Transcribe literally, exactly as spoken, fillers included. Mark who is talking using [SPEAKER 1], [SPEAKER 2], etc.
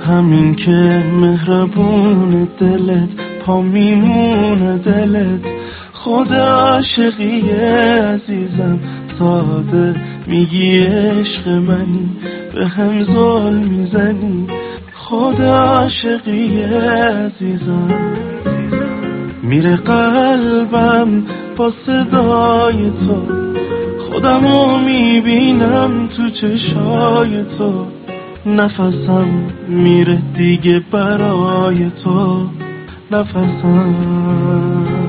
[SPEAKER 1] همین که مهربون دلت پا میمونه دلت. خود عاشقی عزیزم ساده میگی عشق منی به هم ظلم میزنی. خود عاشقی عزیزم میره قلبم با صدای تو، خودمو میبینم تو چشای تو. نفسم میره دیگه برای تو، نفسم